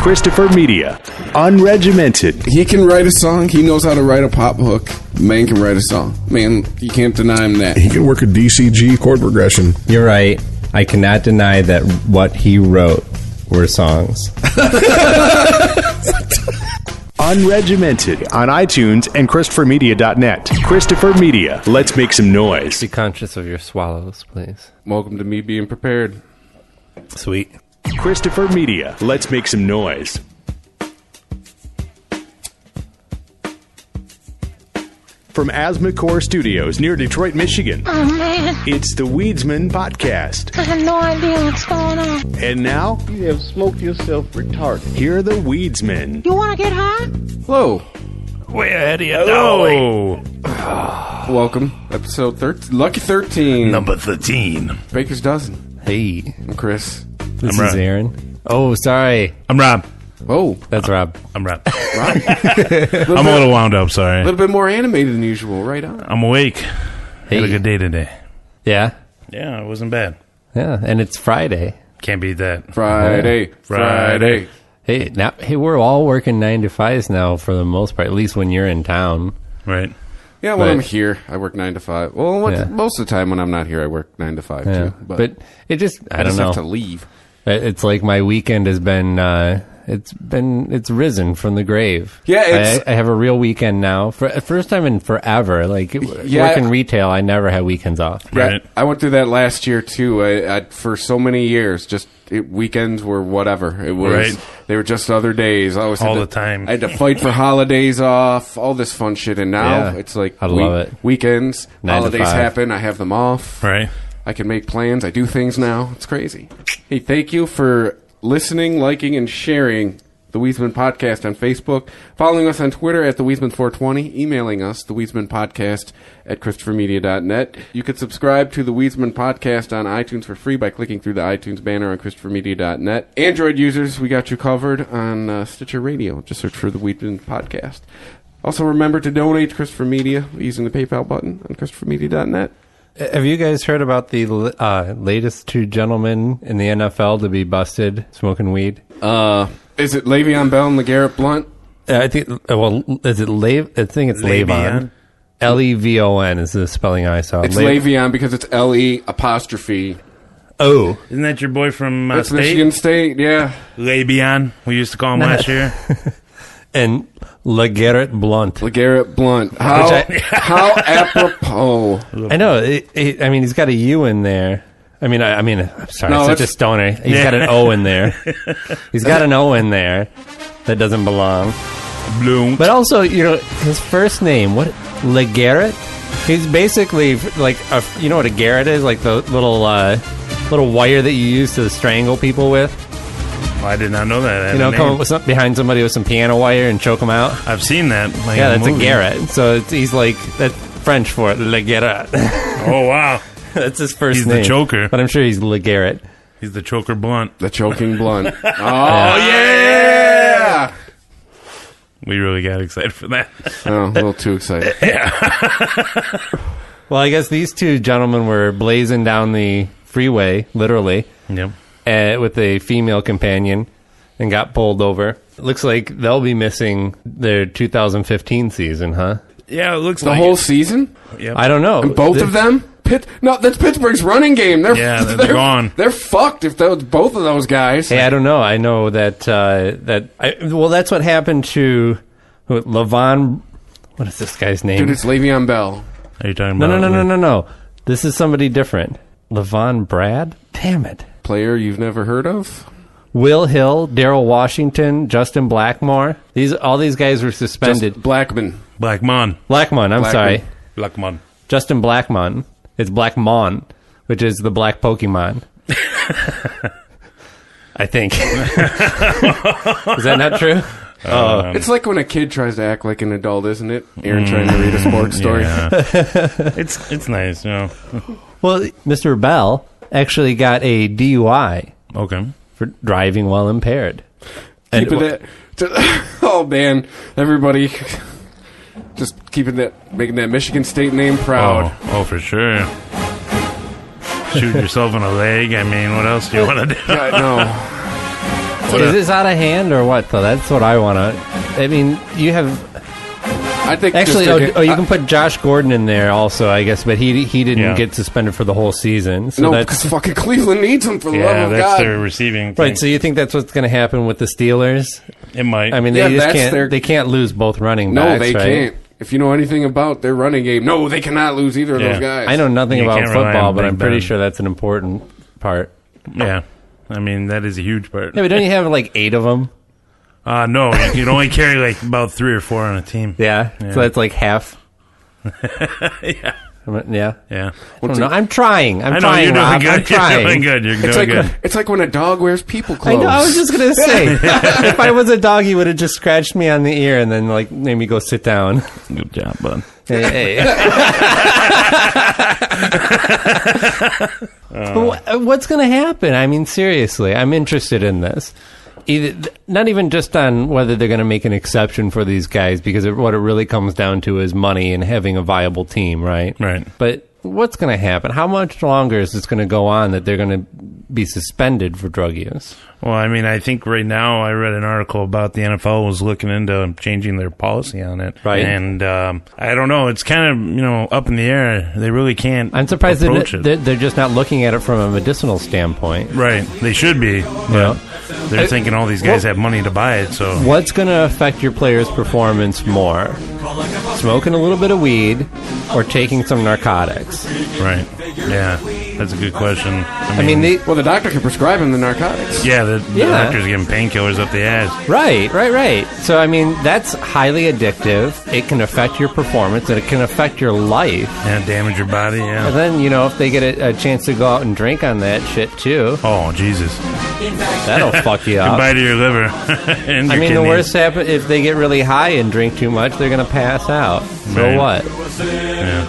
Christopher Media, unregimented. He can write a song. He knows how to write a pop hook. Man can write a song. Man, you can't deny him that. He can work a DCG chord progression. You're right. I cannot deny that what he wrote were songs. Unregimented on iTunes and ChristopherMedia.net. Christopher Media. Let's make some noise. Be conscious of your swallows, please. Welcome to me being prepared. Sweet. Christopher Media. Let's make some noise. From Asthmacore Studios near Detroit, Michigan. Oh, man. It's the Weedsman Podcast. I have no idea what's going on. And now, You have smoked yourself retarded. here are the Weedsmen. You want to get high? Hello. Way ahead of you, Dolly. Welcome. Episode 13. Lucky 13. Number 13. Baker's Dozen. Hey, I'm Chris. this I'm is Rob. Aaron. Oh, sorry. I'm Rob. Oh, That's Rob. I'm Rob. Rob. I'm a little wound up, A sorry. little bit more animated than usual. Right on. I'm awake. Hey. Had a good day today. Yeah. Yeah, it wasn't bad. Yeah, and it's Friday. Can't beat that. Friday. Friday. Hey, we're all working 9 to 5s now for the most part, at least when you're in town. Right. Yeah, when But- I'm here, I work 9 to 5. Well, Yeah. most of the time when I'm not here, I work 9 to 5 Yeah. too. But it just, I don't just know. have to leave. It's like my weekend has been, it's risen from the grave. Yeah, it's- I have a real weekend now. For first time in forever. Like, Yeah. working retail, I never had weekends off. Yeah, Right. I went through that last year too. I for so many years, weekends were whatever. It was. Right. They were just other days. I always had All to- the time. I had to fight for holidays off. All this fun shit, and now Yeah. it's like I love it. Weekends, 9 to holidays 5. happen. I have them off. Right. I can make plans. I do things now. It's crazy. Hey, thank you for listening, liking, and sharing the Weedsman Podcast on Facebook, following us on Twitter at the Weedsman420, emailing us, the Weedsman Podcast at ChristopherMedia.net. You can subscribe to the Weedsman Podcast on iTunes for free by clicking through the iTunes banner on ChristopherMedia.net. Android users, we got you covered on Stitcher Radio. Just search for the Weedsman Podcast. Also, remember to donate to Christopher Media using the PayPal button on ChristopherMedia.net. Have you guys heard about the latest two gentlemen in the NFL to be busted smoking weed? Is it Le'Veon Bell and LeGarrette Blunt? I think. Well, is it I think it's Levon. Levon is the spelling I saw. It's Le'Veon because it's LE apostrophe. Oh, Isn't that your boy from That's State? Michigan State, yeah. Le'Veon, we used to call him last year. and LeGarrette Blunt. LeGarrette Blunt. How apropos. I know. I mean, he's got a U in there. I'm sorry, No, such a that's- stoner. He's got an O in there. He's got an O in there that doesn't belong. Bloom. But also, his first name, what? LeGarrette? He's basically like, you know what a garrote is? Like the little wire that you use to strangle people with. I did not know that. Come up with behind somebody with some piano wire and choke them out. I've seen that. Like, Yeah, in that's a movie. garrote. So he's like, that's French for it, LeGarrette. Oh, wow. That's his first He's name. the choker. But I'm sure he's LeGarrette. He's the choker blunt. The choking blunt. Oh, yeah! We really got excited for that. Oh, a little too excited. Well, I guess these two gentlemen were blazing down the freeway, literally, Yep. with a female companion and got pulled over. Looks like they'll be missing their 2015 season, huh? Yeah, it looks The like whole it. season? Yep. I don't know. And both of them? No, that's Pittsburgh's running game. They're they're gone. They're fucked if both of those guys. Hey, I don't know. I know that that's what happened to Levon. What is this guy's name? Dude, it's Le'Veon Bell. Are you talking No, about? no. This is somebody different. Levon Brad? Damn it. Player you've never heard of? Will Hill, Daryl Washington, Justin Blackmore. All these guys were suspended. Blackman. Blackmon. Blackmon, I'm Blackmon. sorry. Blackmon. Justin Blackmon. It's Blackmon, which is the black Pokemon. I think. Is that not true? It's like when a kid tries to act like an adult, isn't it? Aaron trying to read a sports story. Yeah. It's nice, Well, Mr. Bell actually got a DUI Okay. for driving while impaired. And Oh man, everybody, just making that Michigan State name proud. Oh, for sure. Shoot yourself in the leg. I mean, what else do you want to do? Yeah, no. Is this out of hand or what, though? That's what I want to... I mean, you have... I think Actually, just you can put Josh Gordon in there also, I guess, but he didn't Yeah. get suspended for the whole season. So no, that's because fucking Cleveland needs him for the love Yeah, of that's God. their receiving thing. right. So you think that's what's going to happen with the Steelers? It might. I mean, Yeah, they just that's can't. their- They can't lose both running No, backs. they right? can't. If you know anything about their running game, no, they cannot lose either of Yeah. those guys. I know nothing You about can't rely football, on but Big I'm pretty Ben. sure that's an important part. Yeah. I mean, that is a huge part. Yeah, but don't you have like 8 of them? No, you can only carry like about 3 or 4 on a team. Yeah. So that's like half. Yeah. Yeah. Yeah. I don't know. I'm trying. I know, trying, you're doing Rob. good. I'm trying. You're doing good. You're It's doing like good. it's like when a dog wears people I clothes. know. I was just gonna say, if I was a dog, he would have just scratched me on the ear and then like made me go sit down. Good job, bud. Hey. What's going to happen? I mean, seriously, I'm interested in this. Not even just on whether they're going to make an exception for these guys, because what it really comes down to is money and having a viable team, right? Right. But what's going to happen? How much longer is this going to go on that they're going to be suspended for drug use? Well, I mean, I think right now I read an article about the NFL was looking into changing their policy on it. Right. And I don't know. It's kind of, up in the air. They really can't I'm surprised approach it. they're just not looking at it from a medicinal standpoint. Right. They should be. But they're thinking all these guys have money to buy it, so... What's going to affect your player's performance more? Smoking a little bit of weed or taking some narcotics? Right. Yeah. That's a good question. I mean, Well, the doctor can prescribe him the narcotics. Yeah, the Yeah. doctor's giving painkillers up the ass. Right. So, I mean, that's highly addictive. It can affect your performance and it can affect your life. And damage your body, yeah. And then, if they get a chance to go out and drink on that shit too, Oh, Jesus. that'll fuck you up. Goodbye to your liver. And I your mean, the kidneys. worst happen if they get really high and drink too much, they're going to pass out. So Right. what? Yeah.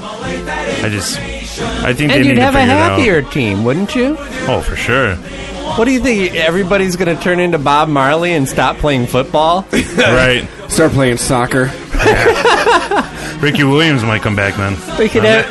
I think they And need you'd to have a figure it out. happier team, wouldn't you? Oh, for sure. What do you think? Everybody's going to turn into Bob Marley and stop playing football? Right. Start playing soccer. Ricky Williams might come back then. They could have.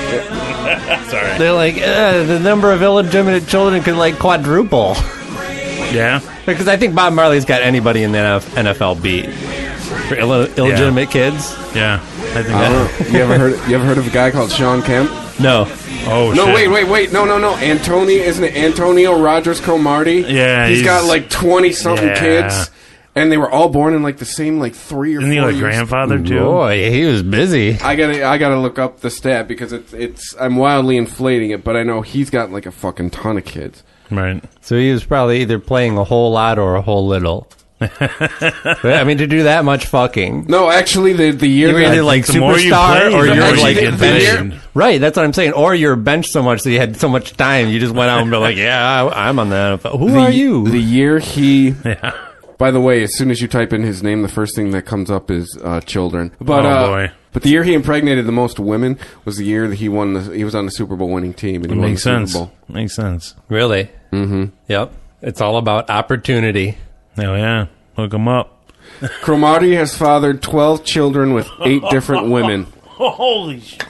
Sorry. They're like, the number of illegitimate children could like quadruple. Yeah? Because I think Bob Marley's got anybody in the NFL beat for illegitimate kids. Yeah. I think I that. don't know. You ever heard of a guy called Sean Kemp? No, Oh, No, shit. wait. No. Isn't it Antonio Rogers Cromartie? Yeah, he's got he's- like 20-something Yeah. kids, and they were all born in like the same 3 or 4 Isn't he like years. grandfather, too? boy, he was busy. I gotta look up the stat because it's I'm wildly inflating it, but I know he's got like a fucking ton of kids. Right. So he was probably either playing a whole lot or a whole little. But, I mean, to do that much fucking. No, actually, the year You're that- either like the more you superstar play, or the you're more you like get bench. paid. Right, that's what I'm saying. Or you're benched so much that you had so much time, you just went out and be like, yeah, I'm on the NFL. Who are you? The year he. Yeah. By the way, as soon as you type in his name, the first thing that comes up is children. But Oh, boy. But the year he impregnated the most women was the year that he won. He was on the Super Bowl winning team, and he won Makes the sense. Super Bowl. Makes sense. Really? Mm-hmm. Yep. It's all about opportunity. Hell yeah. Hook him up. Cromartie has fathered 12 children with 8 different women. Holy shit.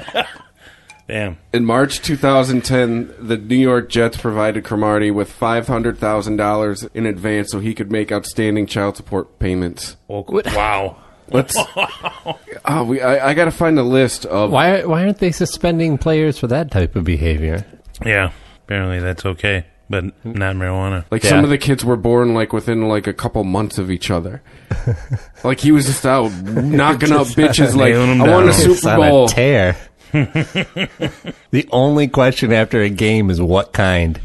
Damn. In March 2010, the New York Jets provided Cromartie with $500,000 in advance so he could make outstanding child support payments. Wow. Let's. I got to find a list of. Why aren't they suspending players for that type of behavior? Yeah. Apparently that's okay, but not marijuana. Like Yeah. some of the kids were born within a couple months of each other. Like he was just out knocking up bitches. Like nailing 'em I won a down. It's Super on a Bowl. tear. The only question after a game is what kind.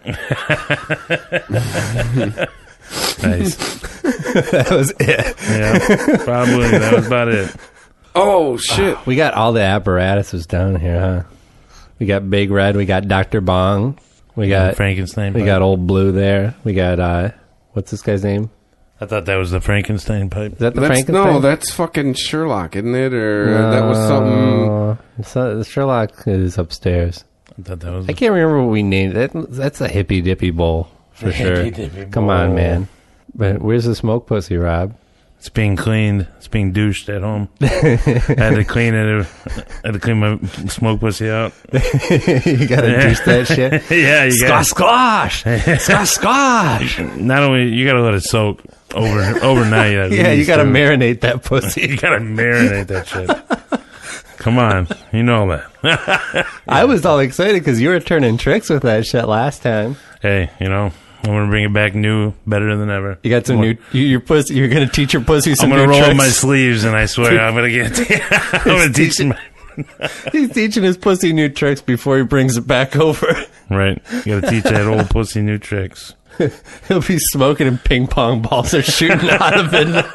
Nice. That was it. Yeah. Probably. That was about it. Oh shit! We got all the apparatuses down here, huh? We got Big Red. We got Dr. Bong. We got Frankenstein. We pipe. got Old Blue there. We got what's this guy's name? I thought that was the Frankenstein pipe. Is that the That's, Frankenstein? no, that's fucking Sherlock, isn't it? Or that was something. So, Sherlock is upstairs. I thought that was. I can't remember what we named it. That's a hippy dippy bowl for sure. hippy-dippy Come bowl. on, man. But where's the smoke pussy, Rob? It's being cleaned. It's being douched at home. I had to clean it. I had to clean my smoke pussy out. You gotta douche that shit. Yeah, you got squash. Squash. Not only you gotta let it soak overnight. At Yeah, you least, gotta too. marinate that pussy. You gotta marinate that shit. Come on, you know that. I was all excited because you were turning tricks with that shit last time. Hey, you know, I'm gonna bring it back new, better than ever. You got some new. Your pussy. You're gonna teach your pussy some I'm new gonna roll tricks. up my sleeves, and I swear I'm gonna get. I'm gonna teach him. He's teaching his pussy new tricks before he brings it back over. Right, you gotta teach that old pussy new tricks. He'll be smoking and ping pong balls are shooting out of it.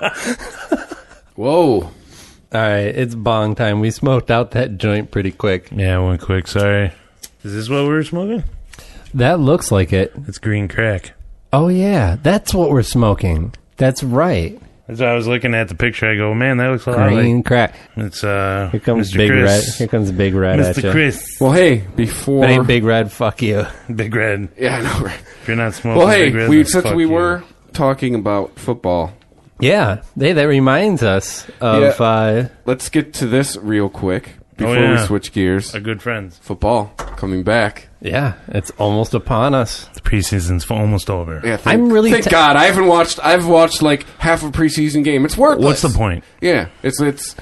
Whoa. All right, it's bong time. We smoked out that joint pretty quick. Yeah, it went quick. Sorry. Is this what we were smoking? That looks like it. It's green crack. Oh yeah, that's what we're smoking. That's right. As I was looking at the picture, I go, man, that looks a lot Green like. crack. It's Here comes Mr. Big Red. Chris. Here comes Big Red at Mr. you. Chris. Well, hey, before... If it ain't Big Red, fuck you. Big Red. Yeah, I know, right? If you're not smoking Well, hey, Big Red, then since fuck we you. were talking about football, Yeah, that reminds us of... let's get to this real quick before we yeah. switch gears. Our good friends. Football coming back. yeah, it's almost upon us. The preseason's almost over. Yeah, I'm really thank God. I've watched like half a preseason game. It's worthless. What's the point? Yeah, it's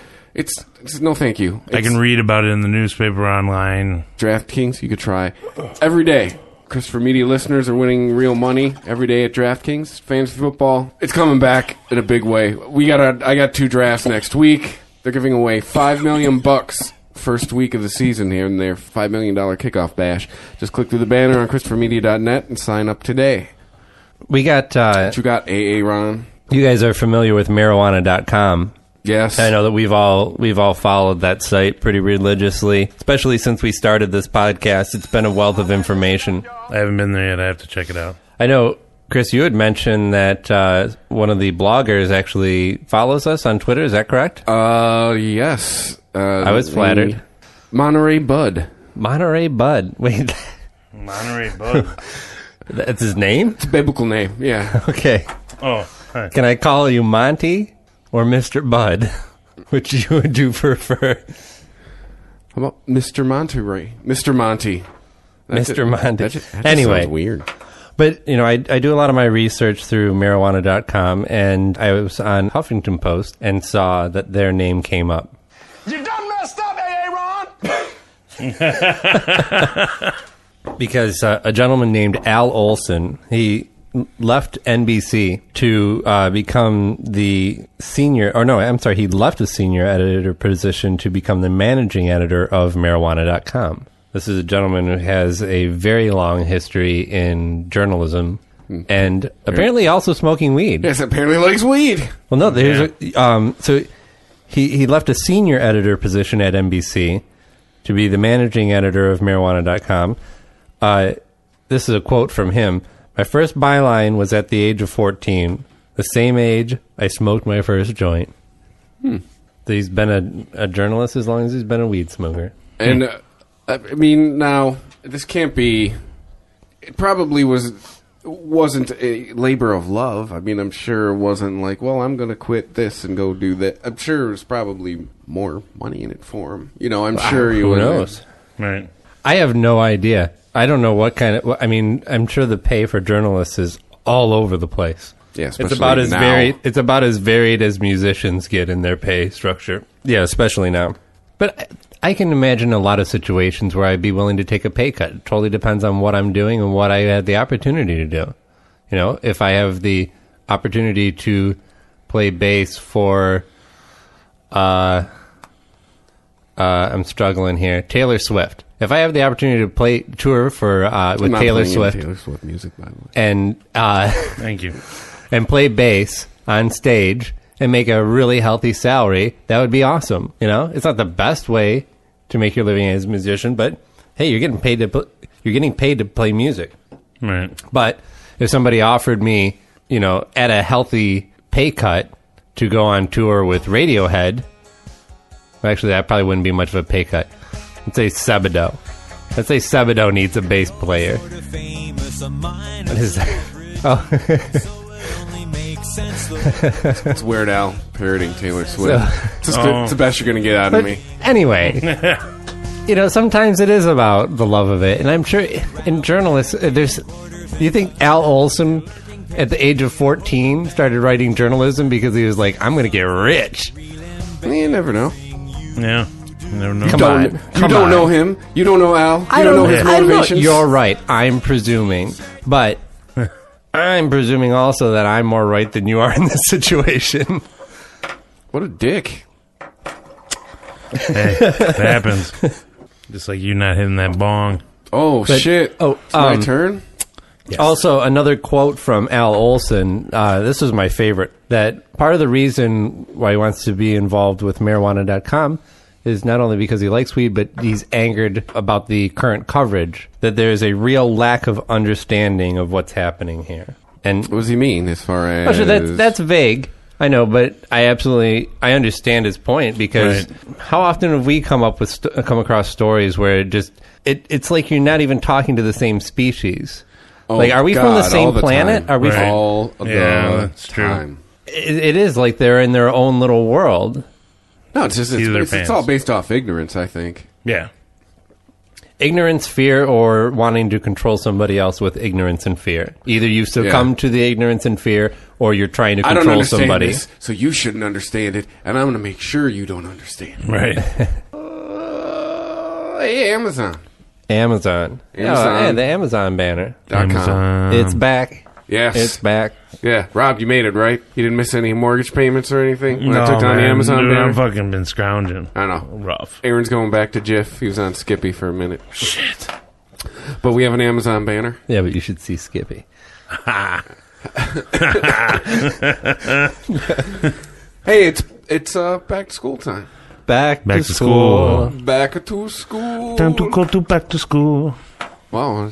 no thank you. I can read about it in the newspaper online. DraftKings. You could try every day. Christopher Media listeners are winning real money every day at DraftKings. Fantasy football, it's coming back in a big way. I got 2 drafts next week. They're giving away $5 million first week of the season here in their $5 million kickoff bash. Just click through the banner on ChristopherMedia.net and sign up today. We got... What you got, AA Ron? you guys are familiar with marijuana.com. Yes. I know that we've all followed that site pretty religiously, especially since we started this podcast. It's been a wealth of information. I haven't been there yet. I have to check it out. I know, Chris, you had mentioned that one of the bloggers actually follows us on Twitter. Is that correct? Yes. I was flattered. Monterey Bud. Monterey Bud. Wait, Monterey Bud. that's his name? It's a biblical name, yeah. Okay. Oh, hi. Can I call you Monty or Mr. Bud? Which would you prefer? How about Mr. Monterey? Mr. Monty. Mr. Monty. That just Anyway. sounds weird. But, you know, I do a lot of my research through marijuana.com, and I was on Huffington Post and saw that their name came up. You done messed up, AA Ron! Because a gentleman named Al Olson, he left NBC to become the senior, or no, I'm sorry, he left the senior editor position to become the managing editor of marijuana.com. This is a gentleman who has a very long history in journalism and apparently also smoking weed. Yes, apparently likes weed. Well, no, there's so he left a senior editor position at NBC to be the managing editor of marijuana.com. This is a quote from him. My first byline was at the age of 14. The same age I smoked my first joint. So he's been a journalist as long as he's been a weed smoker. And, I mean, now, this can't be... It probably wasn't a labor of love. I mean, I'm sure it wasn't like, well, I'm going to quit this and go do that. I'm sure there's probably more money in it for him. You know, I'm sure you Who would. knows? Right. I have no idea. I don't know what kind of... I mean, I'm sure the pay for journalists is all over the place. Yeah, It's especially about as now. varied. It's about as varied as musicians get in their pay structure. Yeah, especially now. But I can imagine a lot of situations where I'd be willing to take a pay cut. It totally depends on what I'm doing and what I had the opportunity to do. You know, if I have the opportunity to play bass for, I'm struggling here, Taylor Swift. If I have the opportunity to tour for with I'm not Taylor playing any Swift Taylor Swift music, by the way. and Thank you. and play bass on stage and make a really healthy salary, that would be awesome. You know, it's not the best way to make your living as a musician, but hey, you're getting paid to play music. Right. But if somebody offered me, you know, at a healthy pay cut to go on tour with Radiohead, well, actually, that probably wouldn't be much of a pay cut. Let's say Sebado. Let's say Sebado needs a bass player. What is that? Oh. It's Weird Al parroting Taylor Swift. It's the best you're going to get out of me. Anyway, sometimes it is about the love of it, and I'm sure in journalists, do you think Al Olson at the age of 14 started writing journalism because he was like, I'm going to get rich? You never know. Yeah. You never know. You don't know him. You don't know Al. You don't know his motivations. You're right. I'm presuming. But I'm presuming also that I'm more right than you are in this situation. What a dick. Hey, it happens. Just like you not hitting that bong. Oh, shit. Oh, it's my turn? Yes. Also, another quote from Al Olson. This was my favorite. That part of the reason why he wants to be involved with marijuana.com is not only because he likes weed, but he's angered about the current coverage, that there's a real lack of understanding of what's happening here. And what does he mean as far as... That's vague. I know, but I understand his point, because how often have we come across stories where it's like you're not even talking to the same species? Oh, like, are we from the same planet? Are we all the that's time? It is like they're in their own little world. No, it's all based off ignorance, I think. Yeah. Ignorance, fear, or wanting to control somebody else with ignorance and fear. Either you succumb to the ignorance and fear, or you're trying to control I don't understand somebody. This, so you shouldn't understand it, and I'm going to make sure you don't understand. Right. Hey, Amazon. Amazon. Yeah, the Amazon banner. .com. It's back. Yes. It's back. Yeah. Rob, you made it, right? You didn't miss any mortgage payments or anything when No, I took down the man. Amazon Dude, banner? I've fucking been scrounging. I know. Rough. Aaron's going back to Jiff. He was on Skippy for a minute. Shit. But we have an Amazon banner. Yeah, but you should see Skippy. Hey, it's back to school time. Back to school. Back to school. Time to go back to school. Wow.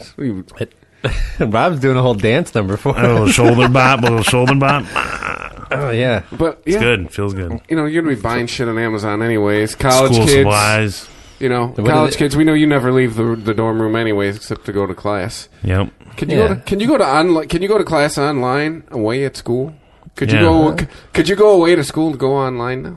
Rob's doing a whole dance number for A little shoulder bop, Oh, yeah. But yeah, It's good. Feels good. you're going to be buying shit on Amazon anyways. College School kids. supplies. College kids, we know you never leave the dorm room anyways except to go to class. Yep. Can you go to class online away at school? Could you go away to school to go online now?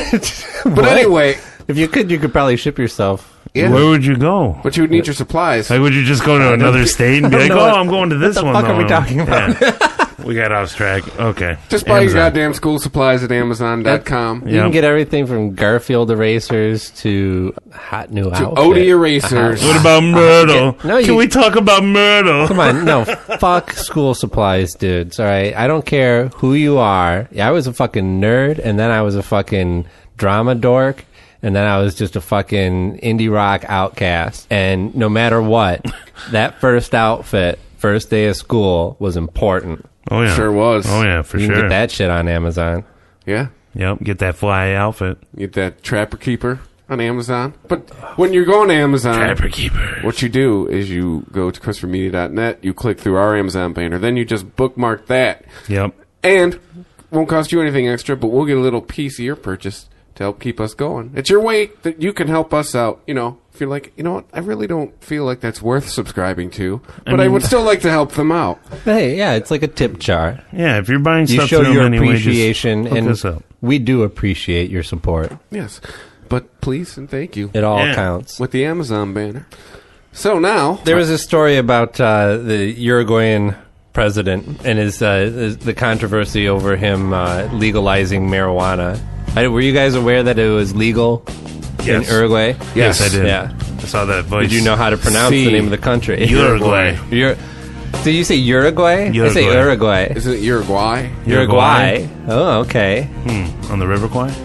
But anyway, if you could probably ship yourself. yeah. Where would you go? But you would need your supplies. Like, would you just go to another state and be like, I'm going to this what the one? fuck are we talking about? Yeah. We got off track. Okay. Just buy your Amazon. goddamn school supplies at Amazon.com. You can get everything from Garfield erasers to hot new outfit. Odie erasers. What about Myrtle? Can we talk about Myrtle? Come on, no. Fuck school supplies, dudes, all right? I don't care who you are. I was a fucking nerd, and then I was a fucking drama dork, and then I was just a fucking indie rock outcast. And no matter what, that first outfit, first day of school, was important. Oh, yeah. Sure was. Oh, yeah, for You sure. can get that shit on Amazon. Yeah. Yep, get that fly outfit. Get that Trapper Keeper on Amazon. But when you're going to Amazon, Trapper Keeper. what you do is you go to ChristopherMedia.net, you click through our Amazon banner, then you just bookmark that. Yep. And won't cost you anything extra, but we'll get a little piece of your purchase to help keep us going. It's your way that you can help us out. If you're like, what, I really don't feel like that's worth subscribing to, but I would still like to help them out. Hey, yeah, it's like a tip jar. Yeah, if you're buying You stuff show through your them anyway, appreciation, just hook and us up. we do appreciate your support. Yes. But please and thank you. It all Yeah. counts. With the Amazon banner. So now... There was a story about the Uruguayan president and the controversy over him legalizing marijuana. Were you guys aware that it was legal in Uruguay? Yes, I did. Yeah. I saw that voice. Did you know how to pronounce the name of the country? Uruguay. Did you say Uruguay? I say Uruguay. Isn't it Uruguay? Uruguay. Oh, okay. On the River Kwai?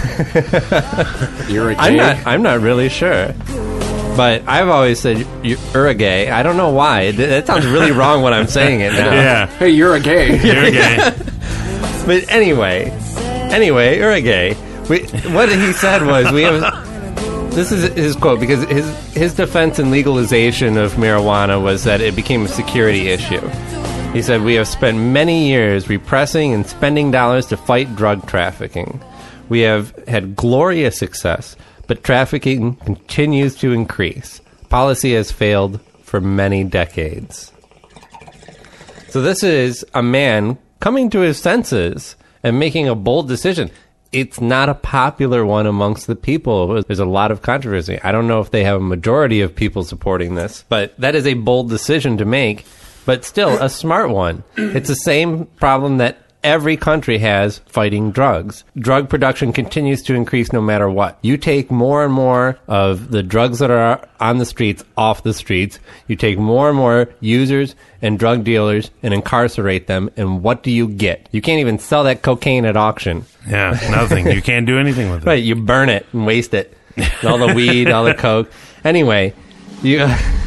Uruguay? I'm not really sure. But I've always said Uruguay. I don't know why. That sounds really wrong when I'm saying it now. Yeah. Hey, you're a gay. Uruguay. But anyway, Uruguay. What he said was, this is his quote, because his defense and legalization of marijuana was that it became a security issue. He said, we have spent many years repressing and spending dollars to fight drug trafficking. We have had glorious success, but trafficking continues to increase. Policy has failed for many decades. So this is a man coming to his senses and making a bold decision. It's not a popular one amongst the people. There's a lot of controversy. I don't know if they have a majority of people supporting this, but that is a bold decision to make, but still a smart one. It's the same problem that every country has fighting drugs. Drug production continues to increase no matter what. You take more and more of the drugs that are on the streets off the streets. You take more and more users and drug dealers and incarcerate them. And what do you get? You can't even sell that cocaine at auction. Yeah, nothing. You can't do anything with it. Right, you burn it and waste it. All the weed, all the coke. Anyway, you...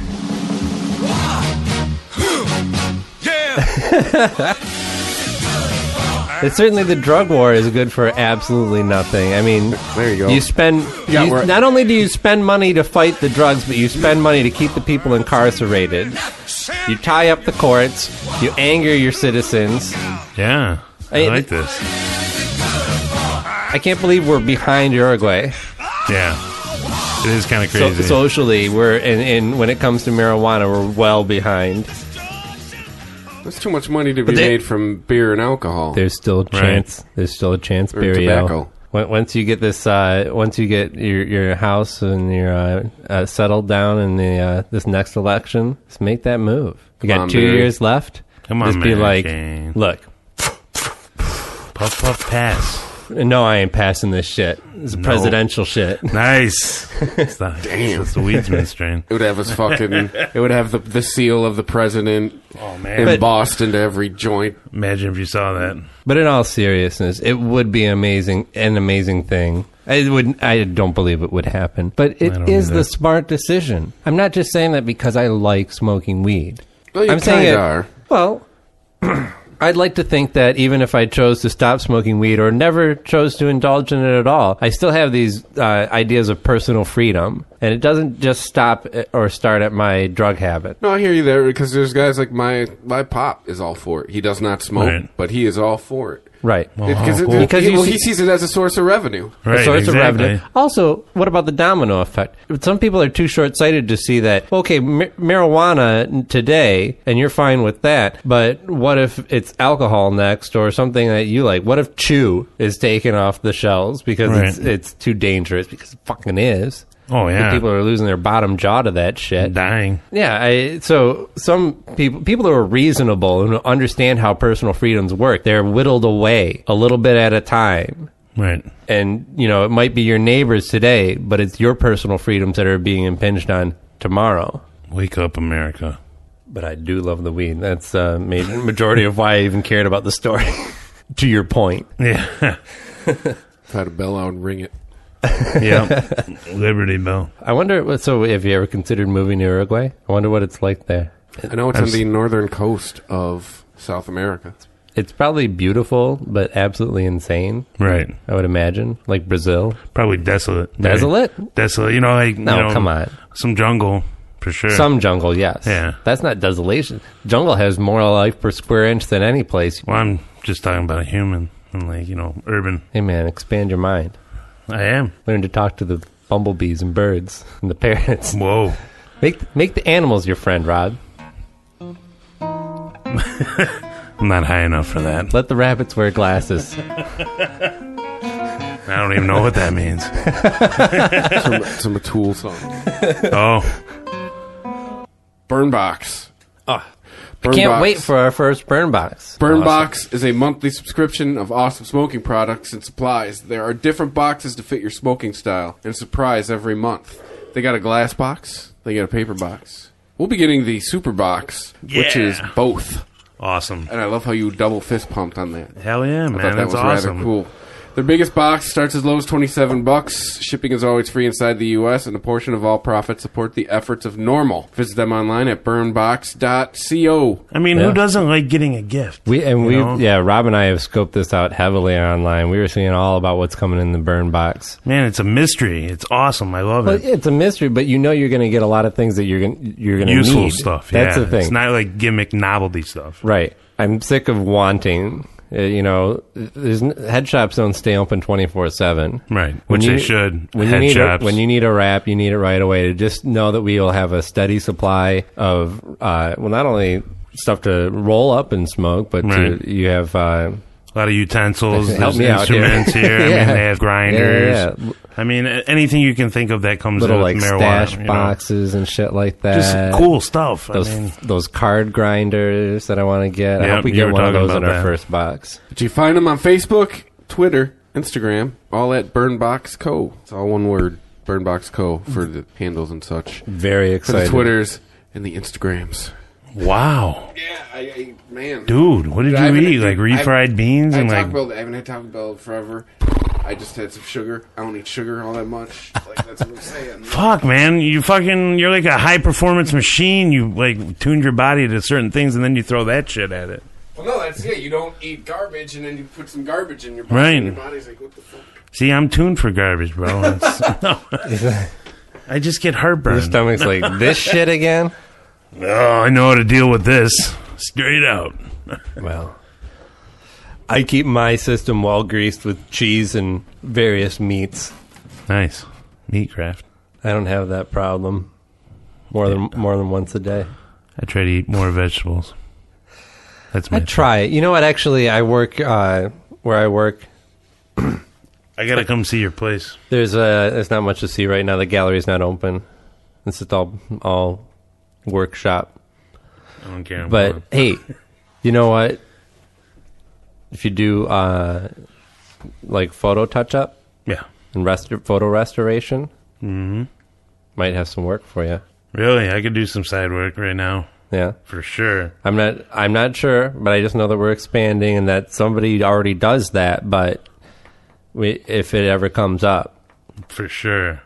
It's certainly the drug war is good for absolutely nothing. I mean, there you go. You spend not only do you spend money to fight the drugs, but you spend money to keep the people incarcerated. You tie up the courts. You anger your citizens. Yeah, I like this. I can't believe we're behind Uruguay. Yeah, it is kind of crazy. Socially, we're in when it comes to marijuana, we're well behind. There's too much money to be made from beer and alcohol. There's still a chance. Right. There's still a chance, Barrio. Once you get this, once you get your house and you're settled down in the this next election, just make that move. You got 2 years left. Come on, just be like, look, puff puff pass. No, I ain't passing this shit. It's presidential shit. Nice. Damn. It's the Weedsman strain. It would have us fucking... It would have the seal of the president embossed into every joint. Imagine if you saw that. But in all seriousness, it would be an amazing thing. I don't believe it would happen. But it is the smart decision. I'm not just saying that because I like smoking weed. Well, you kind of are. Well... I'd like to think that even if I chose to stop smoking weed or never chose to indulge in it at all, I still have these ideas of personal freedom. And it doesn't just stop or start at my drug habit. No, I hear you there, because there's guys like my pop is all for it. He does not smoke, but he is all for it. Right. Because he sees it as a source of revenue. Right, a source of revenue. Also, what about the domino effect? Some people are too short-sighted to see that, okay, marijuana today, and you're fine with that, but what if it's alcohol next or something that you like? What if chew is taken off the shelves because it's too dangerous? Because it fucking is. Oh, yeah. People are losing their bottom jaw to that shit. Dying. Yeah, so some people who are reasonable and understand how personal freedoms work, they're whittled away a little bit at a time. Right. And, it might be your neighbors today, but it's your personal freedoms that are being impinged on tomorrow. Wake up, America. But I do love the weed. That's the majority of why I even cared about the story. To your point. Yeah. Had a bell out and ring it. Yeah, Liberty Bell. I wonder, so have you ever considered moving to Uruguay? I wonder what it's like there. I know it's on the northern coast of South America. It's probably beautiful, but absolutely insane. Right. I would imagine. Like Brazil. Probably desolate. Desolate? Desolate. Come on. Some jungle, for sure. Some jungle, yes. Yeah. That's not desolation. Jungle has more life per square inch than any place. Well, I'm just talking about a human and, urban. Hey, man, expand your mind. I am. Learn to talk to the bumblebees and birds and the parrots. Whoa. Make the animals your friend, Rob. I'm not high enough for that. Let the rabbits wear glasses. I don't even know what that means. Some Tool song. Oh. Burn Box. I can't wait for our first Burn Box. Burn Box is a monthly subscription of awesome smoking products and supplies. There are different boxes to fit your smoking style, and a surprise every month. They got a glass box. They got a paper box. We'll be getting the super box, which is both. Awesome. And I love how you double fist pumped on that. Hell yeah, man. I thought that was awesome. rather cool. Their biggest box starts as low as $27. Shipping is always free inside the U.S., and a portion of all profits support the efforts of NORML. Visit them online at burnbox.co. I mean, who doesn't like getting a gift? Rob and I have scoped this out heavily online. We were seeing all about what's coming in the Burn Box. Man, it's a mystery. It's awesome. I love it. It's a mystery, but you're going to get a lot of things that you're going to need. Useful stuff. That's the thing. It's not like gimmick novelty stuff. Right. I'm sick of wanting. Head shops don't stay open 24/7. Right, which they should. When you need a wrap, you need it right away. To just know that we will have a steady supply of, not only stuff to roll up and smoke, but Right. you have A lot of utensils, Help there's me out here. instruments here. I Yeah. mean, they have grinders. Yeah. I mean, anything you can think of that comes little in like with marijuana. stash you know. boxes and shit like that. Just cool stuff. Those I mean, those card grinders that I want to get. I Yep, hope we you get were one of talking those in about our that. first box. But you find them on Facebook, Twitter, Instagram, all at Burnbox Co. It's all one word, Burnbox Co. for the handles and such. Very For the excited. Twitters and the Instagrams. wow. Yeah, man. Dude, what did I you haven't eat? had- Like refried beans I and like... I haven't had Taco Bell forever. I just had some sugar. I don't eat sugar all that much. Like, that's what I'm saying. Fuck, man. You're like a high-performance machine. You, like, tuned your body to certain things, and then you throw that shit at it. Well, no, that's it. You don't eat garbage, and then you put some garbage in your body. Right. And your body's like, what the fuck? See, I'm tuned for garbage, bro. No. I just get heartburn. Your stomach's like, this shit again? Oh, I know how to deal with this. Straight out. Well, I keep my system well greased with cheese and various meats. Nice. Meatcraft. I don't have that problem more than once a day. I try to eat more vegetables. That's my I try it. You know what? Actually, I work where I work. I gotta come see your place. There's not much to see right now. The gallery's not open. It's just all workshop. I don't care. But hey, you know what? If you do like photo touch up yeah. and photo restoration, might have some work for you. Really? I could do some side work right now. Yeah. For sure. I'm not sure, but I just know that we're expanding and that somebody already does that. But if it ever comes up, For sure.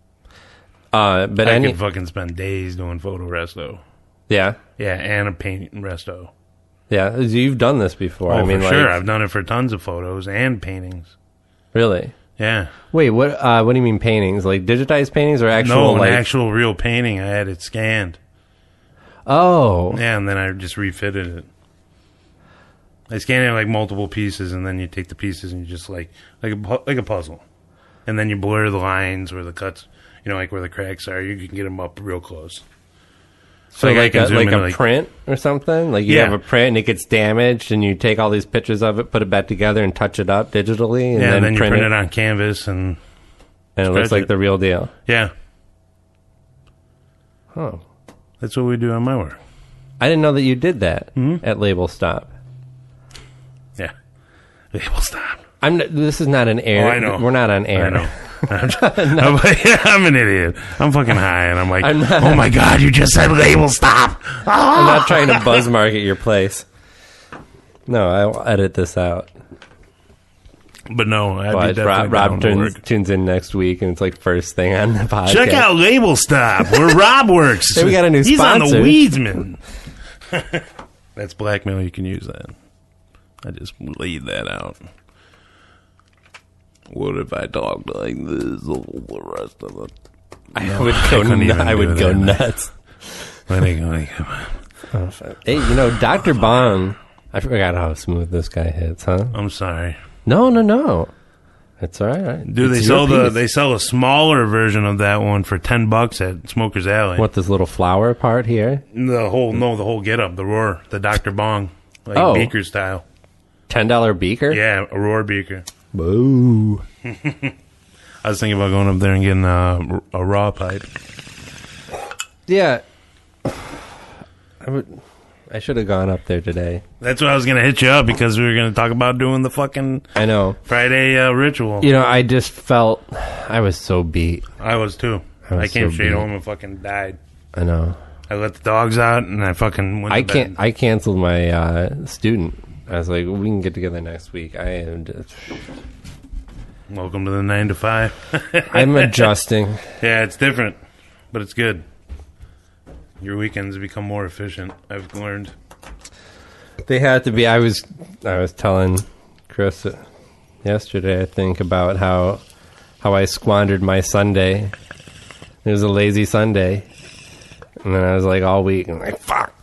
but I any could fucking spend days doing photo resto. yeah, Yeah, and a paint resto. yeah, you've done this before. Oh, I mean, for like, sure. I've done it for tons of photos and paintings. really. Yeah. Wait, what do you mean paintings? Like digitized paintings or actual? No, like, an actual real painting. I had it scanned. Oh, Yeah, and then I just refitted it. I scan it like multiple pieces, and then you take the pieces and you just like a puzzle, and then you blur the lines or the cuts. You know, like where the cracks are. You can get them up real close. so like I like can a, zoom like in, a like- print or something. Like you Yeah. have a print and it gets damaged, and you take all these pictures of it, put it back together, and touch it up digitally, and Yeah, then then you print print it on canvas, and and it looks stretch like it. the real deal. yeah, Oh, that's what we do on my work. I didn't know that you did that Mm-hmm. at Label Stop. Yeah, label stop. This is not an air. Oh, I know. We're not on air. I know. I'm an idiot. I'm fucking high, and I'm like, I'm not- oh my god, you just said label stop. I'm not trying to buzz market your place. No, I'll edit this out. But no, I'd be But definitely Rob down to work. tunes in next week, and it's like first thing on the podcast. Check out Label Stop, where Rob works. Hey, we got a new He's sponsor. on the Weedsman. That's blackmail. You can use that. I just laid that out. What if I talked like this all the rest of it? I would couldn't even I would do go that. nuts. Hey, Dr. Bond. I forgot how smooth this guy hits, huh? I'm sorry. No. It's all right. Dude, It's they your sell piece. they sell a smaller version of that one for $10 at Smoker's Alley. What, this little flower part here? The whole get up, the roar, the Dr. Bong, like Oh. beaker style. $10 beaker? Yeah, a roar beaker. Boo. I was thinking about going up there and getting a raw pipe. Yeah. I should have gone up there today. That's why I was going to hit you up, because we were going to talk about doing the fucking I know. Friday ritual. You know, I just felt I was so beat. I was too. I was I came so straight beat. home and fucking died. I know. I let the dogs out and I fucking went to bed. I canceled my student. I was like, we can get together next week. I am just, Welcome to the 9 to 5. I'm adjusting. Yeah, it's different, but it's good. Your weekends become more efficient, I've learned. They had to be. I was telling Chris yesterday, I think, about how I squandered my Sunday. It was a lazy Sunday, and then I was like all week, I'm like, fuck.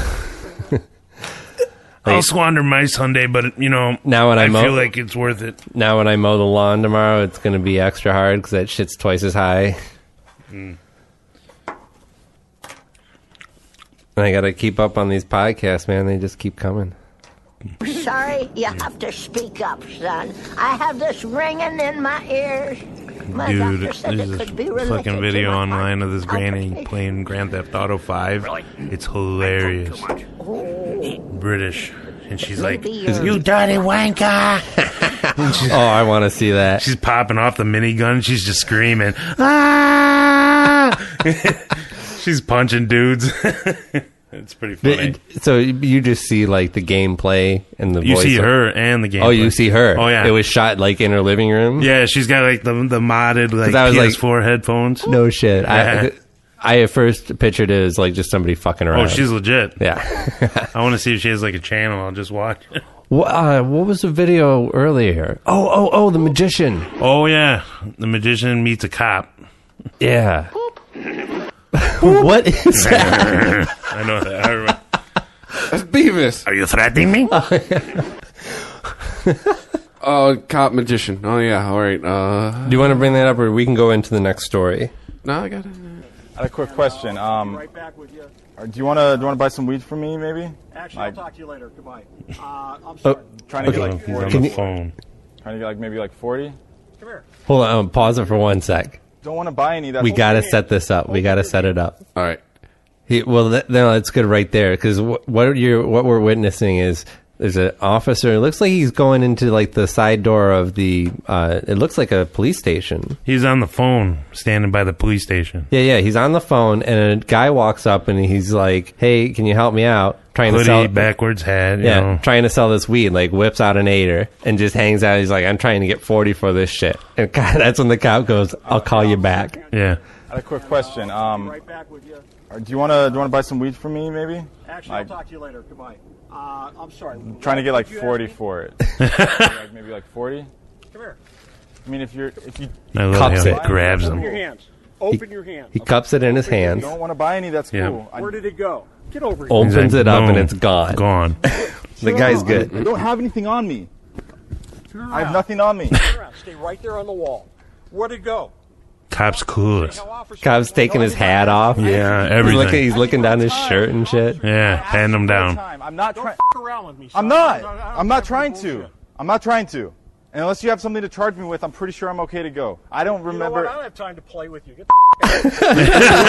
I'll squander my Sunday, but Now when I mow- feel like it's worth it. Now when I mow the lawn tomorrow, it's going to be extra hard because that shit's twice as high. And I got to keep up on these podcasts, man. They just keep coming. Sorry, you have to speak up, son. I have this ringing in my ears. My Dude, doctor said there's it a could be related fucking to video my online of this heart granny palpitation. playing Grand Theft Auto 5. It's hilarious. British. And she's like, Maybe you're- you dirty wanker! Oh, I want to see that. She's popping off the minigun. She's just screaming. Ah! She's punching dudes. It's pretty funny. So you just see like the gameplay and the You voice see of- her and the game. Oh, you see her. Oh, yeah. It was shot like in her living room. Yeah, she's got like the modded like I was like- PS4 headphones. No shit. Yeah. I at first pictured it as like just somebody fucking around. Oh, she's legit. Yeah. I want to see if she has like a channel. I'll just watch it. What was the video earlier? Oh, the magician. Oh yeah, the magician meets a cop. Yeah. What is that? I know that. I remember. That's Beavis. Are you threatening me? Cop magician. Oh yeah. All right. Do you want to bring that up, or we can go into the next story? No, I got it. I had a quick question. Right back with you. Do you wanna buy some weed from me, maybe? Actually, I'll talk to you later. Goodbye. I'm Oh, sorry. Trying to Okay. get like He's on 40. Can the you- phone. Trying to get like maybe like 40. Come here. hold on. Pause it for 1 sec. Don't want to buy any. That's We got to set this up. We got to set it up. All right. No, it's good right there because what we're witnessing is there's an officer. It looks like he's going into like the side door of the. It looks like a police station. He's on the phone, standing by the police station. Yeah. He's on the phone, and a guy walks up and he's like, "Hey, can you help me out?" Trying to Hoodie, sell. backwards hat. You Yeah, know. trying to sell this weed. Like whips out an 8er and just hangs out. He's like, "I'm trying to get 40 for this shit." And that's when the cop goes, "I'll call you back." Yeah. I had a quick question. Right back with you. Do you wanna buy some weed from me, maybe? Actually, Like- I'll talk to you later. Goodbye. I'm sorry. Trying to get like Did you ask 40 me? for it. maybe like 40. Come here. I mean, if you I love Cups how it. he grabs Open your him. hands. Open your hands. He cups it in his hands, don't want to buy any, that's Yeah. cool. Where did it go? Get over here. opens He's like, it up, and boom, it's gone. Gone. The guy's good. I don't have anything on me. I have nothing on me. Turn around. Stay right there on the wall. Where'd it go? Cop's coolest. How officers- Cop's taking his hat off. Yeah, He's everything. looking down his shirt and shit. Yeah, hand him down. I'm not Don't trying. f around with me. Son. I'm not. I don't I'm not have trying any to. bullshit. I'm not trying to. And unless you have something to charge me with, I'm pretty sure I'm okay to go. I don't You know remember. what? I don't have time to play with you. Get the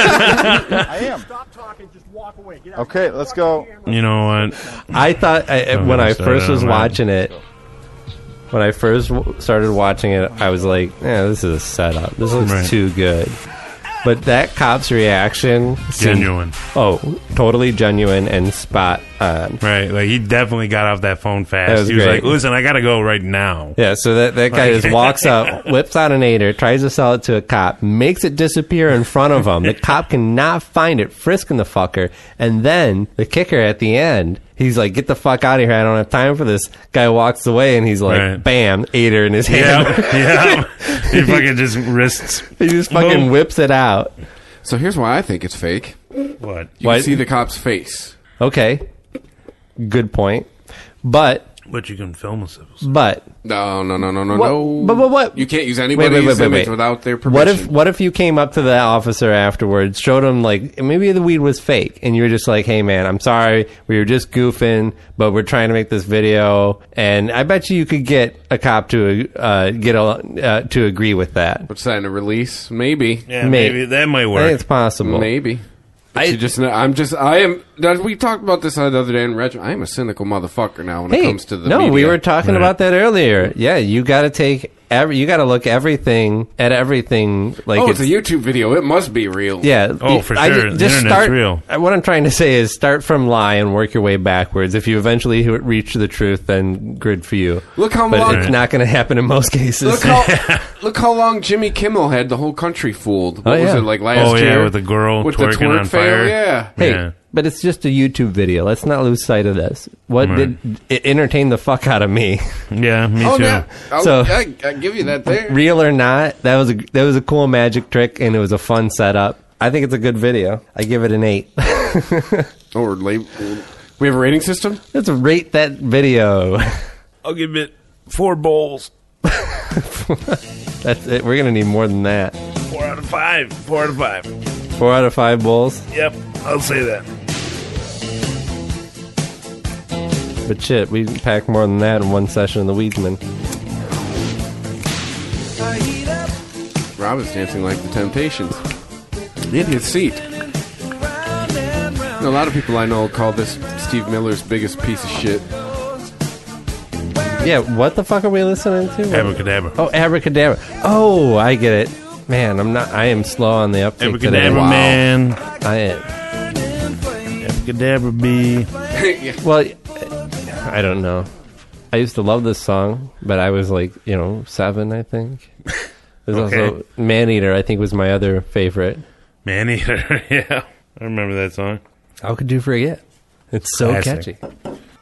I am. Stop talking. Just walk away. Get out. Okay, let's go. You know what? I thought when I so first was that- watching it, when I first started watching it, I was like, "Yeah, this is a setup. This looks Right. too good." But that cop's reaction seemed- Genuine. Oh, totally genuine and spot on. Right. Like, he definitely got off that phone fast. That was He was great. like, listen, I got to go right now. Yeah, so that guy just walks up, whips out an 8er, tries to sell it to a cop, makes it disappear in front of him. The cop cannot find it, frisking the fucker. And then the kicker at the end, he's like, "Get the fuck out of here. I don't have time for this." Guy walks away and he's like, Right. bam, 8er in his hand. Yeah. He fucking just wrists. He just fucking Boom. whips it out. So here's why I think it's fake. What? You What? can see the cop's face. Okay. Good point. But But you can film a civil suit. But No. What? But what? You can't use anybody's image without their permission. What if you came up to the officer afterwards, showed him like maybe the weed was fake, and you were just like, "Hey man, I'm sorry, we were just goofing, but we're trying to make this video," and I bet you could get a cop to to agree with that. What's that in a release? Maybe. Yeah, maybe that might I think work. it's possible. Maybe. I am. We talked about this the other day in Regiment. I am a cynical motherfucker now when it comes to the no, media. we were talking Right. about that earlier. Yeah, you got to take you got to look everything at everything like it's a YouTube video. It must be real. Yeah. Oh, for sure. The internet's start. real. What I'm trying to say is start from lie and work your way backwards. If you eventually reach the truth, then good for you. Look how but long- it's not going to happen in most cases. Look how long Jimmy Kimmel had the whole country fooled. What Oh, was yeah. it, like last Oh, yeah, year? with the girl with the twerking twerk on fail? fire. Yeah. Hey, Yeah. but it's just a YouTube video. Let's not lose sight of this. What Right. did it entertain the fuck out of me? Yeah, me Oh, too. yeah. So- I give you that there. Real or not, that was a cool magic trick, and it was a fun setup. I think it's a good video. I give it an 8. Or we have a rating system? Let's rate that video. I'll give it 4 bowls. That's it. We're gonna need more than that. 4 out of 5. 4 out of 5. 4 out of 5 bowls. Yep, I'll say that. But shit, we packed more than that in one session of the Weedsman. Rob is dancing like the Temptations. In his seat. A lot of people I know call this Steve Miller's biggest piece of shit. Yeah, what the fuck are we listening to? Abracadabra. Oh, Abracadabra. Oh, I get it. Man, I am slow on the uptake today. Abracadabra, Wow. man. I am. Abracadabra, bee. Well, I don't know. I used to love this song, but I was like, 7, I think. There's also Maneater, I think, was my other favorite. Maneater, yeah. I remember that song. How could you forget? It's so Classic. catchy.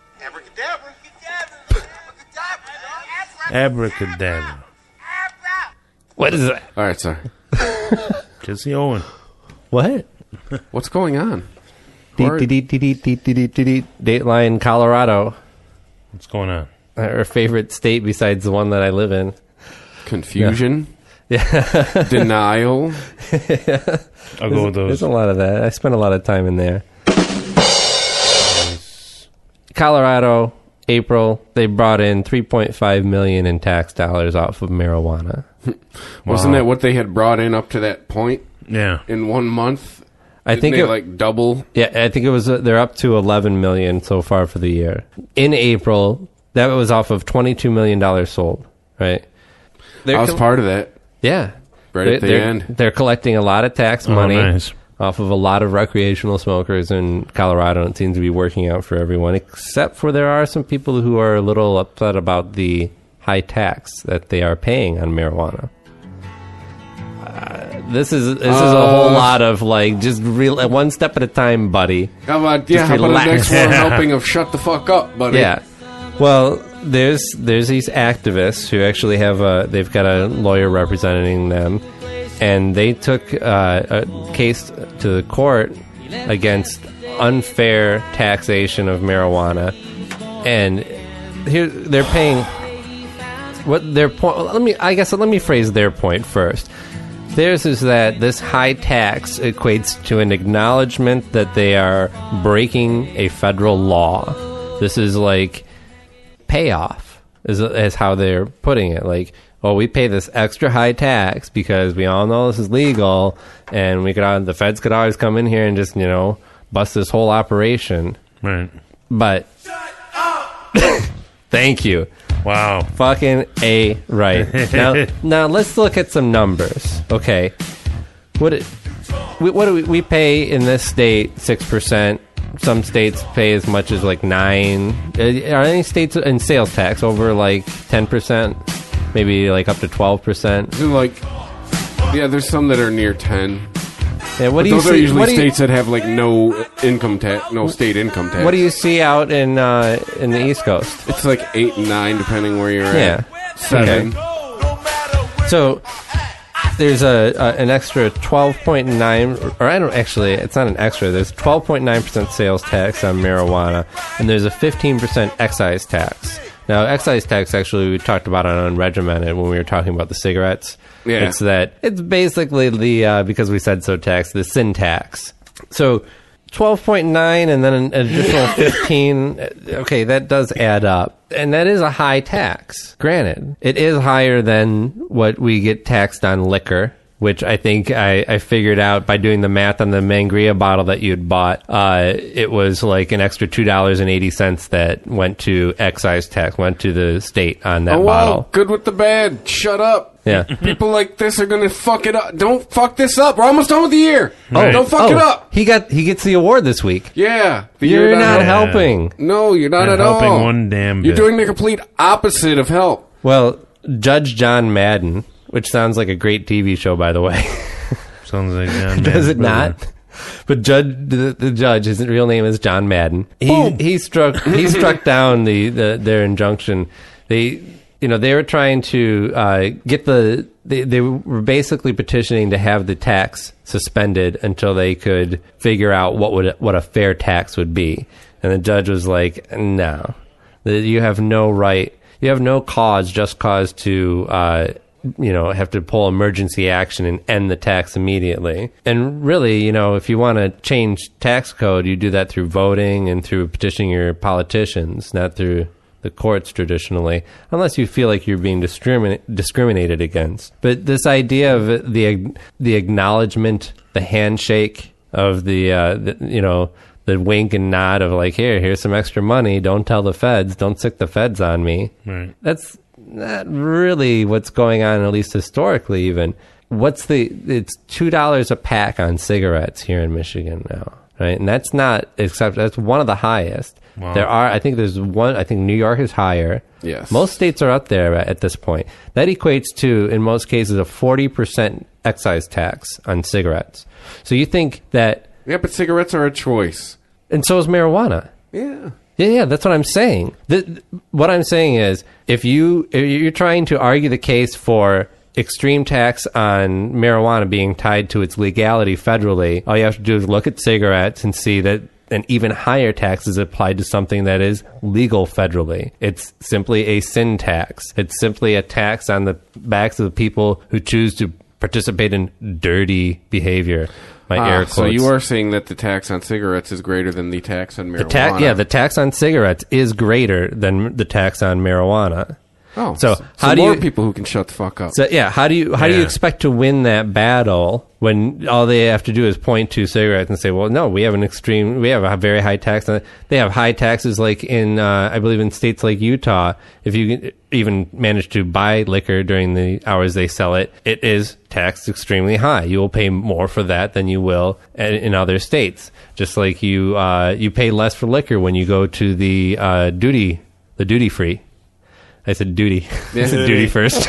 Abracadabra. What is that? All right, sorry. Jesse Owen. What? What's going on? Where- Dateline, Colorado. What's going on? Our favorite state besides the one that I live in. Confusion. Yeah. Denial. I'll go with There's those. a lot of that. I spent a lot of time in there. Colorado, April, they brought in $3.5 million in tax dollars off of marijuana. Wasn't that what they had brought in up to that point Yeah. in 1 month? I think Didn't it, they like double. yeah, I think it was they're up to $11 million so far for the year. In April, that was off of $22 million sold, right? I was part of that. Yeah. Right at the end. They're collecting a lot of tax money nice. off of a lot of recreational smokers in Colorado, and it seems to be working out for everyone, except for there are some people who are a little upset about the high tax that they are paying on marijuana. This is a whole lot of like just one step at a time, buddy. How about Just the relax. next one helping of shut the fuck up, buddy? Yeah. Well, there's these activists who actually they've got a lawyer representing them, and they took a case to the court against unfair taxation of marijuana, and here they're paying what their point. Let me phrase their point first. Theirs is that this high tax equates to an acknowledgement that they are breaking a federal law. This is like payoff, is how they're putting it. Like, well, we pay this extra high tax because we all know this is legal, and the feds could always come in here and just, bust this whole operation. Right. But thank you. Wow. Fucking A right. Now let's look at some numbers. Okay. What do we pay in this state? 6%. Some states pay as much as like 9%. Are any states in sales tax over like 10%? Maybe like up to 12%? There's some that are near 10. Yeah, Those are usually states that have like no income tax, no state income tax. What do you see out in the East Coast? It's like 8 and 9 depending where you're Yeah. at. 7. Okay. So there's an extra 12.9, or I don't actually, it's not an extra. There's 12.9% sales tax on marijuana, and there's a 15% excise tax. Now, excise tax, actually, we talked about it on Unregimented when we were talking about the cigarettes. Yeah. It's basically the, because we said so tax, the sin tax. So 12.9 and then an additional 15. Okay, that does add up. And that is a high tax. Granted, it is higher than what we get taxed on liquor, which I think I figured out by doing the math on the Mangria bottle that you'd bought. It was like an extra $2.80 that went to excise tax, went to the state on that bottle. Good with the bad. Shut up. Yeah. People like this are going to fuck it up. Don't fuck this up. We're almost done with the year. Right. Don't fuck it up. He gets the award this week. Yeah. You're not helping. No, you're not Not at all. helping one damn You're bit. doing the complete opposite of help. Well, Judge John Madden, which sounds like a great TV show, by the way. Sounds like John Does it Madden's not? But the judge, his real name is John Madden. He struck down their injunction. They were trying to get they were basically petitioning to have the tax suspended until they could figure out what a fair tax would be. And the judge was like, no, you have no right. You have no just cause to have to pull emergency action and end the tax immediately. And really, if you want to change tax code, you do that through voting and through petitioning your politicians, not through the courts traditionally, unless you feel like you're being discriminated against. But this idea of the acknowledgement, the handshake of the wink and nod of like, here's some extra money. Don't tell the feds. Don't sick the feds on me. Right. That's not really what's going on, at least historically even. It's $2 a pack on cigarettes here in Michigan now, right? And that's that's one of the highest. Wow. I think New York is higher. Yes. Most states are up there at this point. That equates to, in most cases, a 40% excise tax on cigarettes. So you think that... Yeah, but cigarettes are a choice. And so is marijuana. Yeah. Yeah, that's what I'm saying. What I'm saying is, if you're trying to argue the case for extreme tax on marijuana being tied to its legality federally, all you have to do is look at cigarettes and see that an even higher tax is applied to something that is legal federally. It's simply a sin tax. It's simply a tax on the backs of the people who choose to participate in dirty behavior. Air quotes. So you are saying that the tax on cigarettes is greater than the tax on marijuana? The tax on cigarettes is greater than the tax on marijuana. Oh, so how do more people who can shut the fuck up? So how do you expect to win that battle when all they have to do is point to cigarettes and say, well, no, we have a very high tax on it. They have high taxes like in I believe in states like Utah. If you even manage to buy liquor during the hours they sell it, it is taxed extremely high. You will pay more for that than you will in other states. Just like you pay less for liquor when you go to the duty free. I said duty. I said duty first.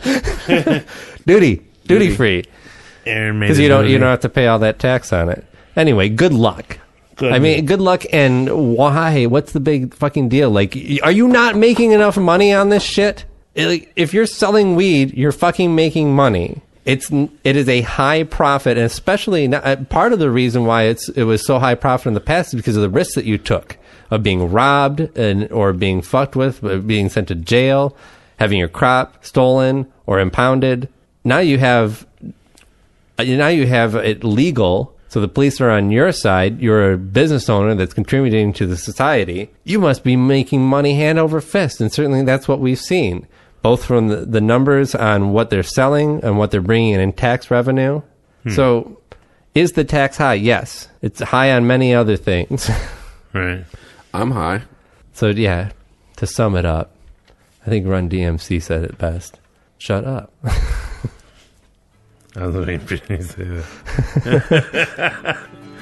Duty free. Because you don't have to pay all that tax on it. Anyway, good luck. Good luck. And why? What's the big fucking deal? Like, are you not making enough money on this shit? If you're selling weed, you're fucking making money. It is a high profit, and especially part of the reason why it was so high profit in the past is because of the risks that you took of being robbed or being fucked with, being sent to jail, having your crop stolen or impounded. Now you have it legal, so the police are on your side. You're a business owner that's contributing to the society. You must be making money hand over fist, and certainly that's what we've seen, both from the numbers on what they're selling and what they're bringing in tax revenue. So is the tax high? Yes. It's high on many other things. Right. I'm high. So, yeah, to sum it up, I think Run DMC said it best. Shut up. I was waiting for you to say that.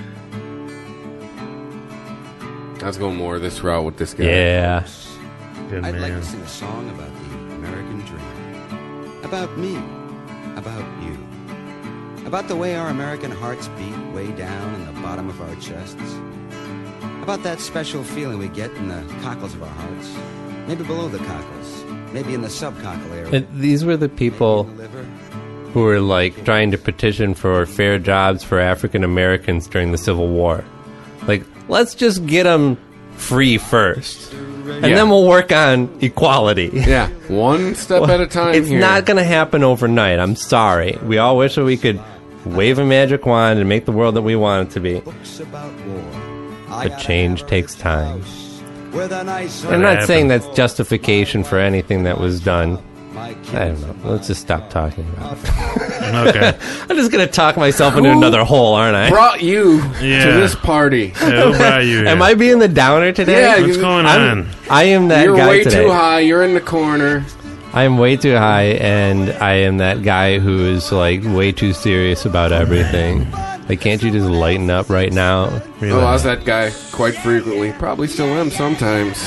I was going more this route with this guy. Yeah. Good I'd like man. to sing a song about the American dream. About me. About you. About the way our American hearts beat way down in the bottom of our chests. About that special feeling we get in the cockles of our hearts. Maybe below the cockles. Maybe in the subcockle area. These were the people who were like trying to petition for fair jobs for African Americans during the Civil War. Like, let's just get them free first. And then we'll work on equality. Yeah, one step at a time. It's not going to happen overnight. I'm sorry. We all wish that we could wave a magic wand and make the world that we want it to be. But change takes time. I'm not saying that's justification for anything that was done. I don't know. Let's just stop talking about it. Okay. I'm just going to talk myself into another hole, aren't I? Brought you to this party. Who brought you here? Am I being the downer today? Yeah, What's going on? I am that You're guy way today. too high. You're in the corner. I am way too high, and I am that guy who is like way too serious about everything. Like, can't you just lighten up right now? Oh, I was that guy quite frequently. Probably still am sometimes.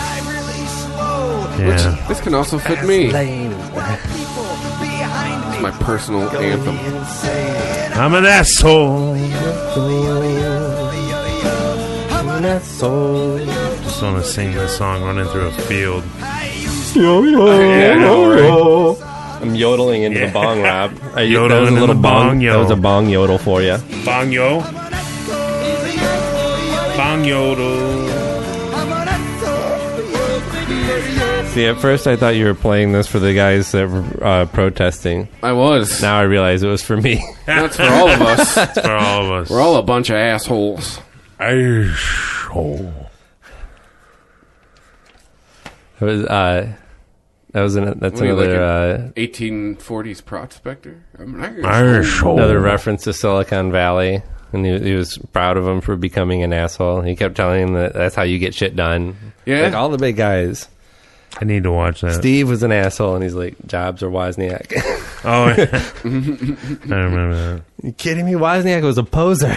Yeah. This can also fit me. It's my personal anthem. I'm an asshole. Just want to sing this song running through a field. I'm yodeling into the bong, Rob. Yodeling in the bong, yo. That was a bong yodel for you. Bong yo. Bong yodel. See, at first I thought you were playing this for the guys that were protesting. I was. Now I realize it was for me. That's for all of us. It's for all of us. We're all a bunch of assholes. Asshole. That's another 1840s prospector. another reference to Silicon Valley, and he was proud of him for becoming an asshole. He kept telling him that that's how you get shit done. Yeah, like all the big guys. I need to watch that. Steve was an asshole, and he's like Jobs or Wozniak. Oh, yeah. I remember that. You kidding me? Wozniak was a poser.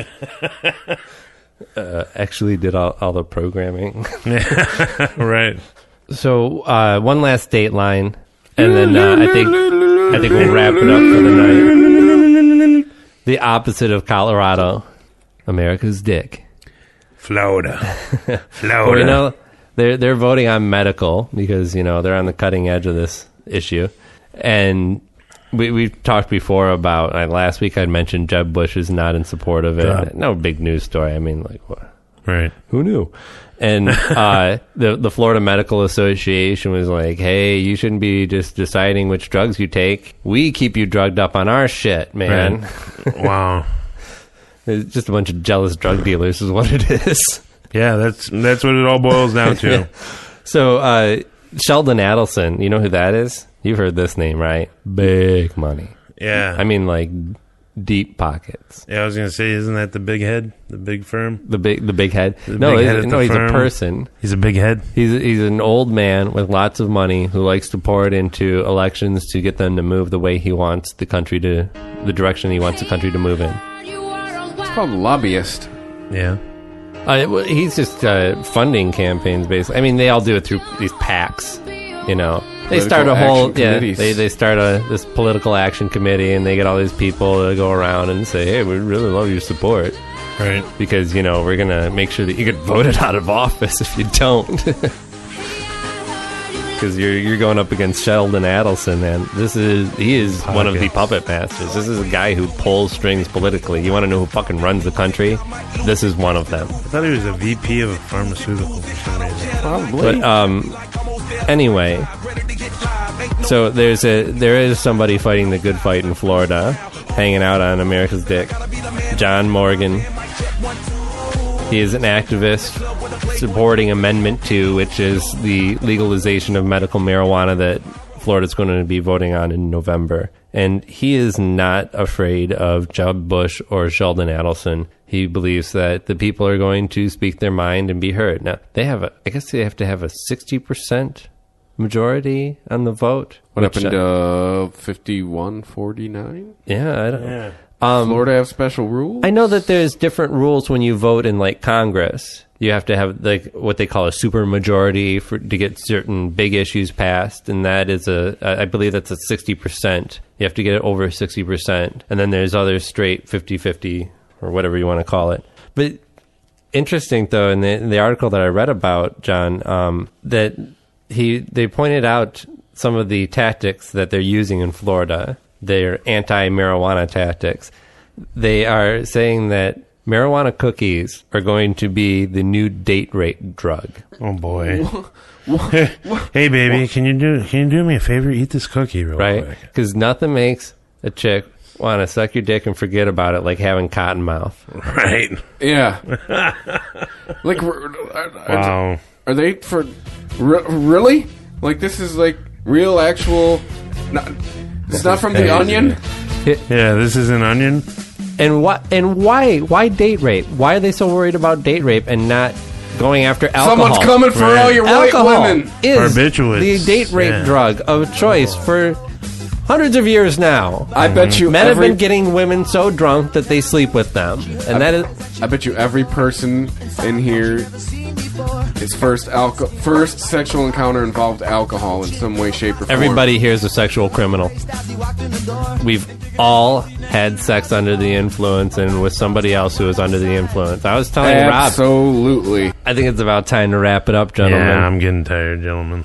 Actually, did all the programming. Right. So one last Dateline, and then I think we'll wrap it up for the night. The opposite of Colorado, America's dick. Florida. Well, you know, they're voting on medical because they're on the cutting edge of this issue, and we've talked before about last week I'd mentioned Jeb Bush is not in support of it. No big news story. I mean, like what? Right? Who knew? And the Florida Medical Association was like, hey, you shouldn't be just deciding which drugs you take. We keep you drugged up on our shit, man. Right. Wow. It's just a bunch of jealous drug dealers is what it is. Yeah, that's what it all boils down to. So Sheldon Adelson, you know who that is? You've heard this name, right? Big money. Yeah. I mean, like, deep pockets. Yeah, I was going to say, isn't that the big head? The big firm? The big head? He's a person. He's a big head? He's an old man with lots of money who likes to pour it into elections to get them to move the way he wants the country to, the direction he wants the country to move in. It's called a lobbyist. Yeah. He's just funding campaigns, basically. I mean, they all do it through these PACs, They start a whole, they start this political action committee, and they get all these people to go around and say, hey, we really love your support. Right. Because, we're going to make sure that you get voted out of office if you don't. Because you're going up against Sheldon Adelson, and he is one of the puppet masters. This is a guy who pulls strings politically. You want to know who fucking runs the country? This is one of them. I thought he was a VP of a pharmaceutical for some reason. Probably. But anyway, so there is somebody fighting the good fight in Florida, hanging out on America's dick. John Morgan. He is an activist supporting Amendment 2, which is the legalization of medical marijuana that Florida's going to be voting on in November. And he is not afraid of Jeb Bush or Sheldon Adelson. He believes that the people are going to speak their mind and be heard. Now, I guess they have to have a 60% majority on the vote. What happened to 51-49? Yeah, I don't know. Yeah. Florida have special rules? I know that there's different rules when you vote in Congress. You have to have what they call a supermajority to get certain big issues passed, and that is I believe that's a 60%. You have to get it over 60%, and then there's other straight 50-50 or whatever you want to call it. But interesting though, in the article that I read about John, that they pointed out some of the tactics that they're using in Florida. Their anti-marijuana tactics. They are saying that marijuana cookies are going to be the new date rape drug. Oh boy! Hey baby, can you do me a favor? Eat this cookie real quick. Because nothing makes a chick want to suck your dick and forget about it like having cotton mouth. Right? Yeah. Wow. Are they for really? Like this is real actual. It's not from The Onion? Yeah, this is an Onion. And why date rape? Why are they so worried about date rape and not going after alcohol? Someone's coming for all your alcohol white women. Is barbiturates. the date rape drug of choice for hundreds of years now. I bet you men have been getting women so drunk that they sleep with them, and I bet you every person in here. His first sexual encounter involved alcohol in some way, shape, or form. Everybody here is a sexual criminal. We've all had sex under the influence and with somebody else who was under the influence. I was telling Rob. Absolutely. I think it's about time to wrap it up, gentlemen. Yeah, I'm getting tired, gentlemen.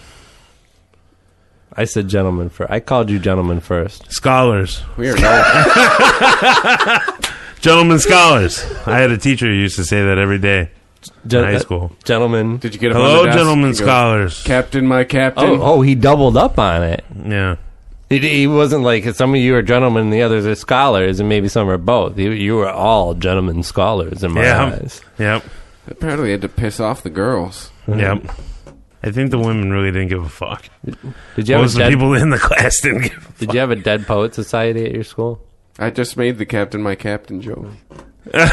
I said gentlemen first. I called you gentlemen first. Scholars. We are not. Gentlemen scholars. I had a teacher who used to say that every day. high school. Gentlemen. Did you get him Hello, on the desk? gentlemen He goes, scholars. Captain, my captain. Oh, he doubled up on it. Yeah. He wasn't like some of you are gentlemen and the others are scholars, and maybe some are both. You were all gentlemen scholars in my eyes. Yep. Apparently had to piss off the girls. Yep. I think the women really didn't give a fuck. Did you have Most of the people in the class didn't give a fuck. Did you have a Dead Poet Society at your school? I just made the Captain, my captain joke. I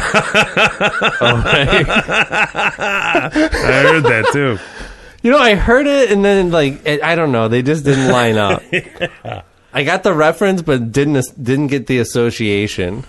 heard that too. You know, I heard it, and then I don't know, they just didn't line up. I got the reference, but didn't get the association.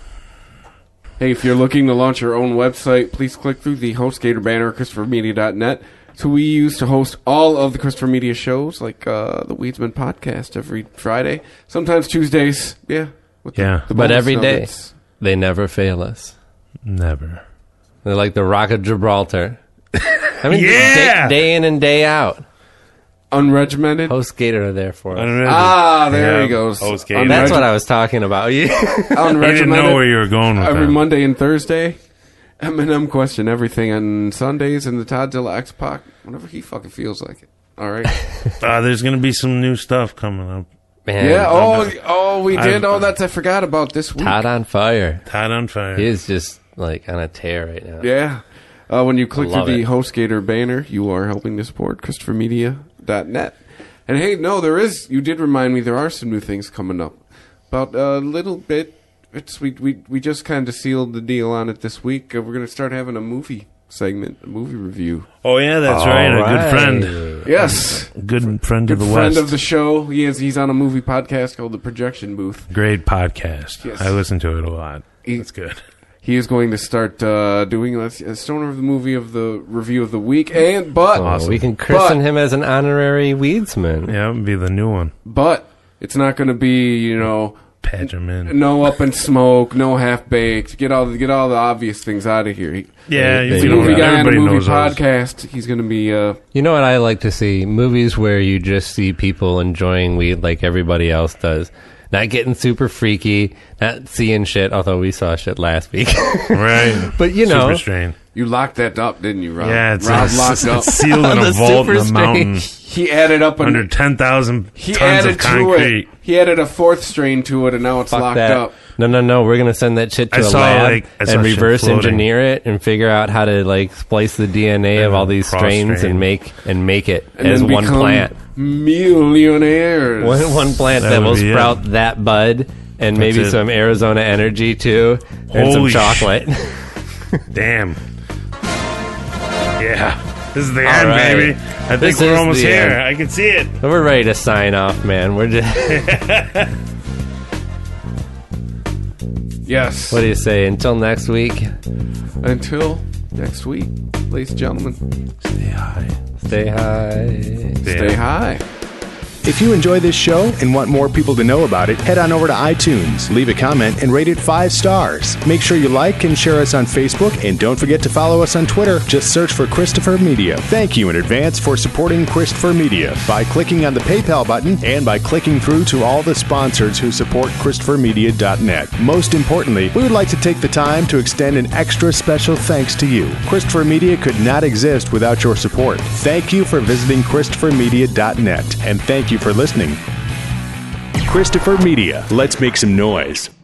Hey, if you're looking to launch your own website, please click through the HostGator banner at ChristopherMedia.net. So we use to host all of the Christopher Media shows, like the Weedsman podcast every Friday, sometimes Tuesdays. Yeah. But bonus every day, nuggets. they never fail us. Never. They're like the Rock of Gibraltar. I mean, Yeah! day in and day out. Unregimented. HostGator are there for us. There he goes. HostGator. That's what I was talking about. I Unregimented. didn't know where you were going with Every that. Monday and Thursday. Eminem question everything on Sundays, and the Todzilla X-Pac whenever he fucking feels like it. All right. There's going to be some new stuff coming up. Man, Yeah. We did. I forgot about this week. Todd on fire. Todd on fire. He is just like on a tear right now. Yeah. When you click through love the it. HostGator banner, you are helping to support ChristopherMedia.net. And hey, no, you did remind me there are some new things coming up. About a little bit. We just kind of sealed the deal on it this week. We're going to start having a movie segment, a movie review. Oh, yeah, that's right. A good friend. Yes. Good friend Good of the friend West. of the show. He's on a movie podcast called The Projection Booth. Great podcast. Yes. I listen to it a lot. It's good. He is going to start doing a Stoner of the Movie of the review of the week, We can christen him as an honorary Weedsman. Yeah, it would be the new one. But it's not going to be, patch him in. no Up and Smoke, no Half Baked. Get all the obvious things out of here. Yeah, He's you a know, movie guy on a everybody movie knows those. podcast. He's going to be. You know what I like to see? Movies where you just see people enjoying weed like everybody else does. Not getting super freaky, not seeing shit, although we saw shit last week. Right. But, Super strain. You locked that up, didn't you, Rob? Yeah, it's Rob locked up. sealed in a The vault in super the mountain He added up under 10,000 he tons added of concrete. to it. He added a fourth strain to it, and now it's Fuck locked that. up. No. We're going to send that shit to I a saw, lab I saw and shit reverse floating. engineer it and figure out how to splice the DNA of all these strains cross-strain. and make it And as then one become plant. Millionaires. One plant that That will would be sprout that bud and maybe it. some Arizona Energy too and some Holy chocolate. Damn. Yeah. This is the All end, right. baby. I think This we're is almost the here. end. I can see it. We're ready to sign off, man. We're just. Yes. What do you say? Until next week. Until next week, ladies and gentlemen. Stay high. Stay high. Stay high. If you enjoy this show and want more people to know about it, head on over to iTunes, leave a comment, and rate it 5 stars. Make sure you like and share us on Facebook, and don't forget to follow us on Twitter. Just search for Christopher Media. Thank you in advance for supporting Christopher Media by clicking on the PayPal button and by clicking through to all the sponsors who support ChristopherMedia.net. Most importantly, we would like to take the time to extend an extra special thanks to you. Christopher Media could not exist without your support. Thank you for visiting ChristopherMedia.net, and thank you for listening. Christopher Media. Let's make some noise.